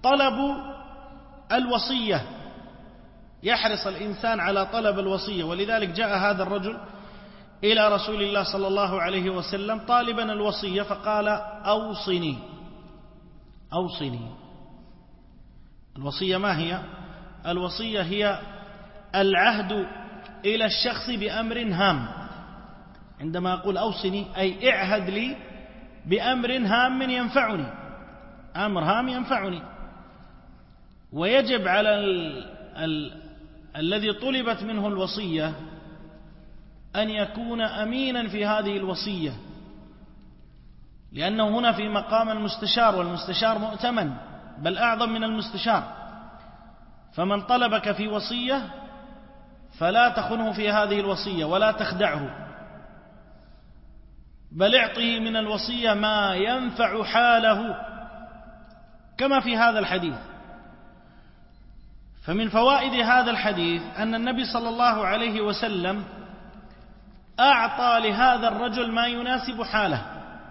طلب الوصية، يحرص الإنسان على طلب الوصية. ولذلك جاء هذا الرجل إلى رسول الله صلى الله عليه وسلم طالبا الوصية، فقال أوصني. أوصني. الوصية ما هي؟ الوصية هي العهد إلى الشخص بأمر هام. عندما أقول أوصني أي اعهد لي بأمر هام ينفعني، أمر هام ينفعني. ويجب على الذي طلبت منه الوصية أن يكون أمينا في هذه الوصية، لأنه هنا في مقام المستشار، والمستشار مؤتمن بل أعظم من المستشار. فمن طلبك في وصية فلا تخنه في هذه الوصية ولا تخدعه، بل اعطه من الوصية ما ينفع حاله، كما في هذا الحديث. فمن فوائد هذا الحديث أن النبي صلى الله عليه وسلم أعطى لهذا الرجل ما يناسب حاله،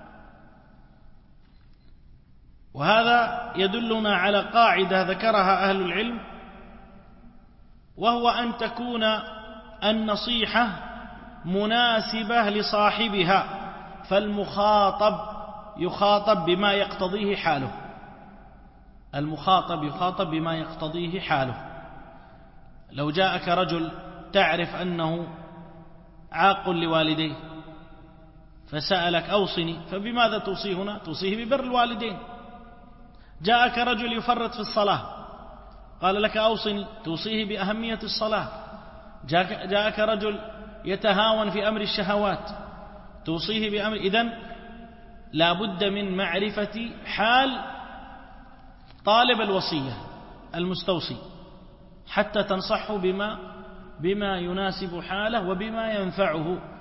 وهذا يدلنا على قاعدة ذكرها أهل العلم، وهو أن تكون النصيحة مناسبة لصاحبها، فالمخاطب يخاطب بما يقتضيه حاله. المخاطب يخاطب بما يقتضيه حاله. لو جاءك رجل تعرف أنه عاق لوالديه فسألك أوصني، فبماذا توصيه هنا؟ توصيه ببر الوالدين. جاءك رجل يفرط في الصلاة قال لك أوصني، توصيه بأهمية الصلاة. جاءك رجل يتهاون في أمر الشهوات، توصيه بأمر. إذن لا بد من معرفة حال طالب الوصية المستوصي حتى تنصحه بما يناسب حاله وبما ينفعه.